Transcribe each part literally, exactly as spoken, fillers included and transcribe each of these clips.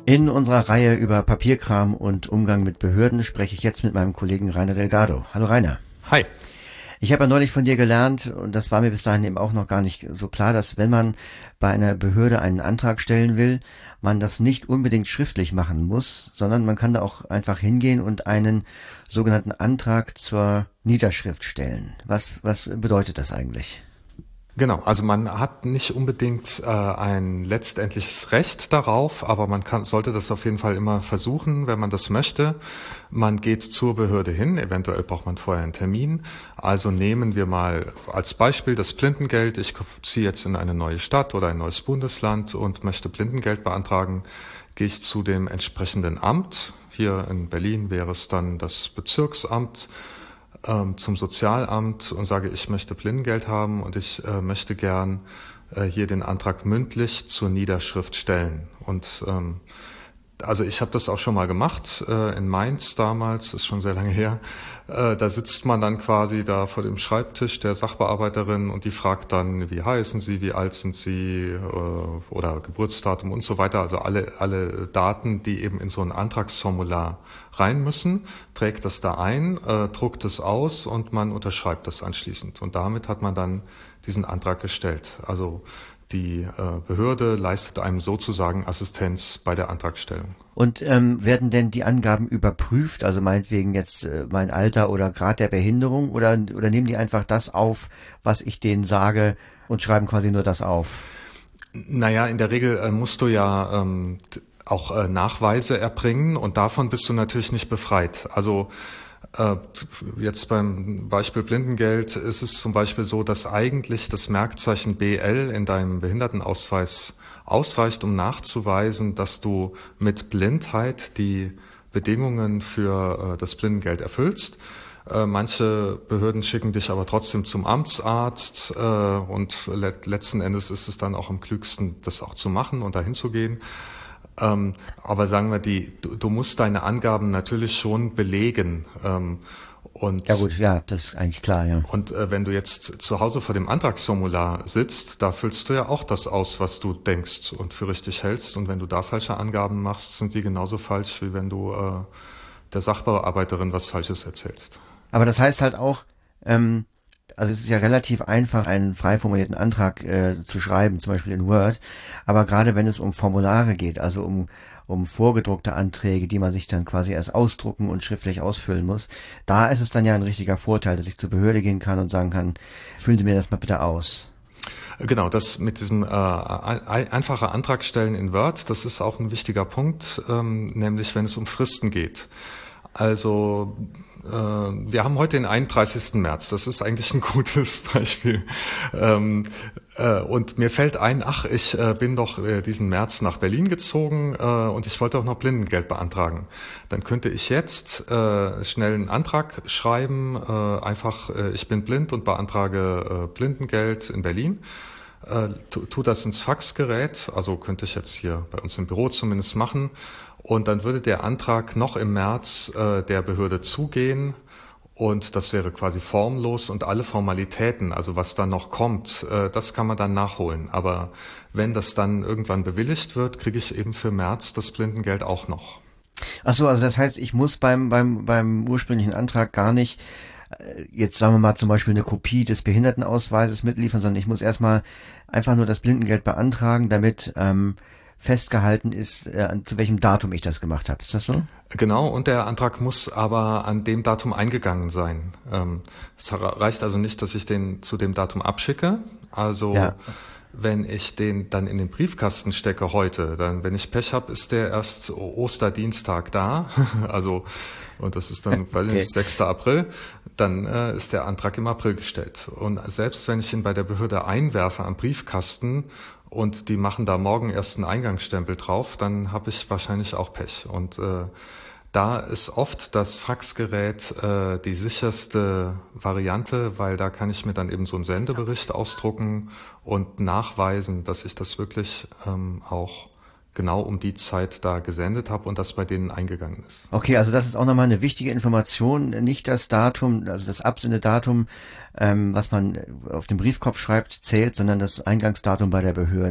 In unserer Reihe über Papierkram und Umgang mit Behörden spreche ich jetzt mit meinem Kollegen Rainer Delgado. Hallo Rainer. Hi. Ich habe ja neulich von dir gelernt, und das war mir bis dahin eben auch noch gar nicht so klar, dass wenn man bei einer Behörde einen Antrag stellen will, man das nicht unbedingt schriftlich machen muss, sondern man kann da auch einfach hingehen und einen sogenannten Antrag zur Niederschrift stellen. Was, was bedeutet das eigentlich? Genau, also man hat nicht unbedingt äh, ein letztendliches Recht darauf, aber man kann, sollte das auf jeden Fall immer versuchen, wenn man das möchte. Man geht zur Behörde hin, eventuell braucht man vorher einen Termin. Also nehmen wir mal als Beispiel das Blindengeld. Ich ziehe jetzt in eine neue Stadt oder ein neues Bundesland und möchte Blindengeld beantragen. Gehe ich zu dem entsprechenden Amt. Hier in Berlin wäre es dann das Bezirksamt, zum Sozialamt und sage, ich möchte Blindengeld haben und ich äh, möchte gern äh, hier den Antrag mündlich zur Niederschrift stellen. Und ähm, also ich habe das auch schon mal gemacht, äh, in Mainz damals, ist schon sehr lange her. Äh, da sitzt man dann quasi da vor dem Schreibtisch der Sachbearbeiterin und die fragt dann, wie heißen Sie, wie alt sind Sie äh, oder Geburtsdatum und so weiter. Also alle, alle Daten, die eben in so ein Antragsformular rein müssen, trägt das da ein, äh, druckt es aus und man unterschreibt das anschließend. Und damit hat man dann diesen Antrag gestellt. Also die äh, Behörde leistet einem sozusagen Assistenz bei der Antragstellung. Und ähm, werden denn die Angaben überprüft, also meinetwegen jetzt äh, mein Alter oder Grad der Behinderung, oder, oder nehmen die einfach das auf, was ich denen sage und schreiben quasi nur das auf? Naja, in der Regel äh, musst du ja ähm, auch äh, Nachweise erbringen und davon bist du natürlich nicht befreit. Also äh, jetzt beim Beispiel Blindengeld ist es zum Beispiel so, dass eigentlich das Merkzeichen B L in deinem Behindertenausweis ausreicht, um nachzuweisen, dass du mit Blindheit die Bedingungen für äh, das Blindengeld erfüllst. Äh, manche Behörden schicken dich aber trotzdem zum Amtsarzt äh, und le- letzten Endes ist es dann auch am klügsten, das auch zu machen und dahin zu gehen. Ähm, aber sagen wir, die, du, du musst deine Angaben natürlich schon belegen. Ähm, und ja gut, ja, das ist eigentlich klar, ja. Und äh, wenn du jetzt zu Hause vor dem Antragsformular sitzt, da füllst du ja auch das aus, was du denkst und für richtig hältst. Und wenn du da falsche Angaben machst, sind die genauso falsch, wie wenn du äh, der Sachbearbeiterin was Falsches erzählst. Aber das heißt halt auch, ähm, also es ist ja relativ einfach, einen frei formulierten Antrag äh, zu schreiben, zum Beispiel in Word. Aber gerade wenn es um Formulare geht, also um um vorgedruckte Anträge, die man sich dann quasi erst ausdrucken und schriftlich ausfüllen muss, da ist es dann ja ein richtiger Vorteil, dass ich zur Behörde gehen kann und sagen kann, füllen Sie mir das mal bitte aus. Genau, das mit diesem äh, einfacher Antrag stellen in Word, das ist auch ein wichtiger Punkt, ähm, nämlich wenn es um Fristen geht. Also äh, wir haben heute den einunddreißigsten März, das ist eigentlich ein gutes Beispiel. Ähm, äh, und mir fällt ein, ach, ich äh, bin doch äh, diesen März nach Berlin gezogen äh, und ich wollte auch noch Blindengeld beantragen. Dann könnte ich jetzt äh, schnell einen Antrag schreiben, äh, einfach, äh, ich bin blind und beantrage äh, Blindengeld in Berlin. Äh, tu, tu das ins Faxgerät, also könnte ich jetzt hier bei uns im Büro zumindest machen. Und dann würde der Antrag noch im März äh, der Behörde zugehen und das wäre quasi formlos und alle Formalitäten, also was dann noch kommt, äh, das kann man dann nachholen. Aber wenn das dann irgendwann bewilligt wird, kriege ich eben für März das Blindengeld auch noch. Ach so, also das heißt, ich muss beim beim beim ursprünglichen Antrag gar nicht äh, jetzt sagen wir mal zum Beispiel eine Kopie des Behindertenausweises mitliefern, sondern ich muss erstmal einfach nur das Blindengeld beantragen, damit ähm, festgehalten ist, äh, zu welchem Datum ich das gemacht habe. Ist das so? Genau, und der Antrag muss aber an dem Datum eingegangen sein. Ähm, es reicht also nicht, dass ich den zu dem Datum abschicke. Also ja. Wenn ich den dann in den Briefkasten stecke heute, dann, wenn ich Pech habe, ist der erst Osterdienstag da. Also und das ist dann, weil okay. sechster April, dann äh, ist der Antrag im April gestellt. Und selbst wenn ich ihn bei der Behörde einwerfe am Briefkasten und die machen da morgen erst einen Eingangsstempel drauf, dann habe ich wahrscheinlich auch Pech. Und äh, da ist oft das Faxgerät äh, die sicherste Variante, weil da kann ich mir dann eben so einen Sendebericht ausdrucken und nachweisen, dass ich das wirklich ähm, auch genau um die Zeit da gesendet habe und das bei denen eingegangen ist. Okay, also das ist auch nochmal eine wichtige Information, nicht das Datum, also das Absendedatum, ähm, was man auf dem Briefkopf schreibt, zählt, sondern das Eingangsdatum bei der Behörde.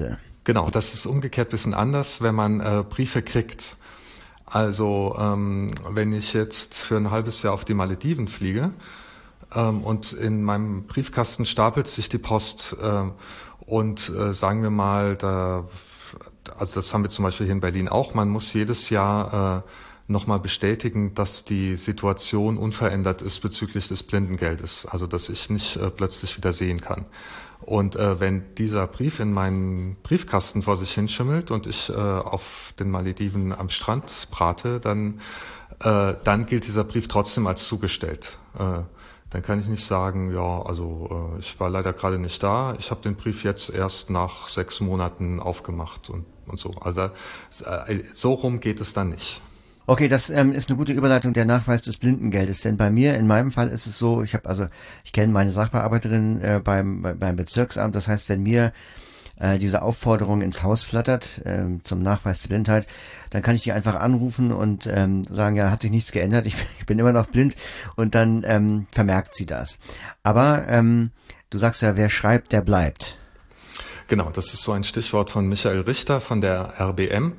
Genau, das ist umgekehrt ein bisschen anders, wenn man äh, Briefe kriegt. Also ähm, wenn ich jetzt für ein halbes Jahr auf die Malediven fliege ähm, und in meinem Briefkasten stapelt sich die Post äh, und äh, sagen wir mal, da, also das haben wir zum Beispiel hier in Berlin auch, man muss jedes Jahr äh, nochmal bestätigen, dass die Situation unverändert ist bezüglich des Blindengeldes, also dass ich nicht äh, plötzlich wieder sehen kann. Und äh, wenn dieser Brief in meinen Briefkasten vor sich hinschimmelt und ich äh, auf den Malediven am Strand brate, dann, äh, dann gilt dieser Brief trotzdem als zugestellt. Äh, dann kann ich nicht sagen, ja, also äh, ich war leider gerade nicht da, ich habe den Brief jetzt erst nach sechs Monaten aufgemacht und, und so. Also äh, so rum geht es dann nicht. Okay, das ähm, ist eine gute Überleitung, der Nachweis des Blindengeldes, denn bei mir, in meinem Fall ist es so, ich habe also, ich kenne meine Sachbearbeiterin äh, beim beim Bezirksamt, das heißt, wenn mir äh, diese Aufforderung ins Haus flattert äh, zum Nachweis der Blindheit, dann kann ich die einfach anrufen und ähm, sagen, ja, hat sich nichts geändert, ich, ich bin immer noch blind und dann ähm, vermerkt sie das. Aber ähm, du sagst ja, wer schreibt, der bleibt. Genau, das ist so ein Stichwort von Michael Richter von der R B M.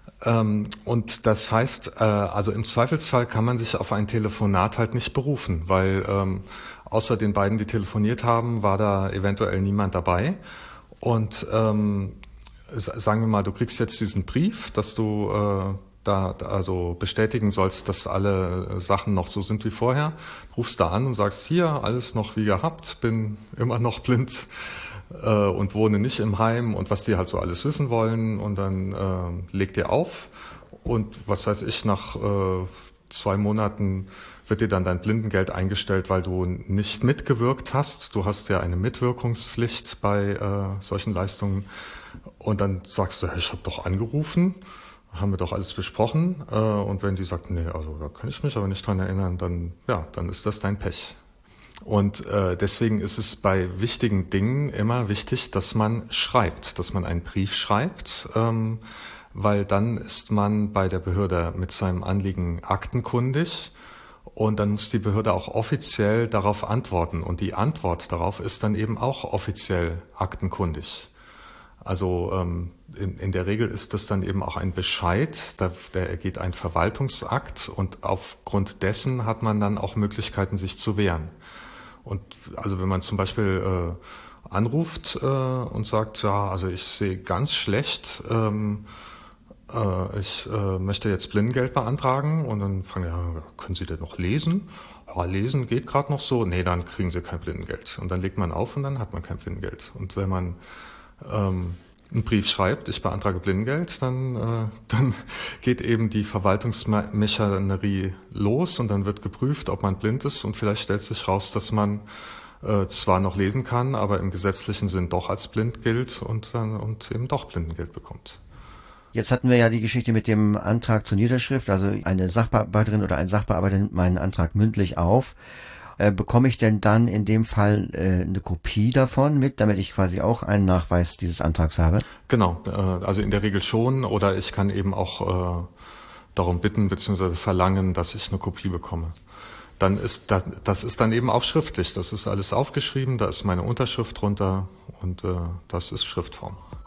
Und das heißt, also im Zweifelsfall kann man sich auf ein Telefonat halt nicht berufen, weil ähm, außer den beiden, die telefoniert haben, war da eventuell niemand dabei. Und ähm, sagen wir mal, du kriegst jetzt diesen Brief, dass du äh, da also bestätigen sollst, dass alle Sachen noch so sind wie vorher. Rufst da an und sagst, hier, alles noch wie gehabt, bin immer noch blind und wohne nicht im Heim und was die halt so alles wissen wollen und dann äh, legt ihr auf und was weiß ich, nach äh, zwei Monaten wird dir dann dein Blindengeld eingestellt, weil du nicht mitgewirkt hast. Du hast ja eine Mitwirkungspflicht bei äh, solchen Leistungen und dann sagst du, ich habe doch angerufen, haben wir doch alles besprochen äh, und wenn die sagt, nee, also da kann ich mich aber nicht dran erinnern, dann ja, dann ist das dein Pech. Und äh, deswegen ist es bei wichtigen Dingen immer wichtig, dass man schreibt, dass man einen Brief schreibt, ähm, weil dann ist man bei der Behörde mit seinem Anliegen aktenkundig und dann muss die Behörde auch offiziell darauf antworten und die Antwort darauf ist dann eben auch offiziell aktenkundig. Also ähm, in, in der Regel ist das dann eben auch ein Bescheid, da, der ergeht ein Verwaltungsakt und aufgrund dessen hat man dann auch Möglichkeiten, sich zu wehren. Und also wenn man zum Beispiel äh, anruft äh, und sagt, ja, also ich sehe ganz schlecht, ähm, äh, ich äh, möchte jetzt Blindengeld beantragen und dann fragen, ja, können Sie denn noch lesen? Ja, lesen geht gerade noch so. Nee, dann kriegen Sie kein Blindengeld. Und dann legt man auf und dann hat man kein Blindengeld. Und wenn man ähm, einen Brief schreibt, ich beantrage Blindengeld, dann, äh, dann geht eben die Verwaltungsmaschinerie los und dann wird geprüft, ob man blind ist und vielleicht stellt sich raus, dass man äh, zwar noch lesen kann, aber im gesetzlichen Sinn doch als blind gilt und, dann, und eben doch Blindengeld bekommt. Jetzt hatten wir ja die Geschichte mit dem Antrag zur Niederschrift, also eine Sachbearbeiterin oder ein Sachbearbeiter nimmt meinen Antrag mündlich auf. Äh, bekomme ich denn dann in dem Fall äh, eine Kopie davon mit, damit ich quasi auch einen Nachweis dieses Antrags habe? Genau, äh, also in der Regel schon oder ich kann eben auch äh, darum bitten bzw. verlangen, dass ich eine Kopie bekomme. Dann ist das, das ist dann eben auch schriftlich, das ist alles aufgeschrieben, da ist meine Unterschrift drunter und äh, das ist Schriftform.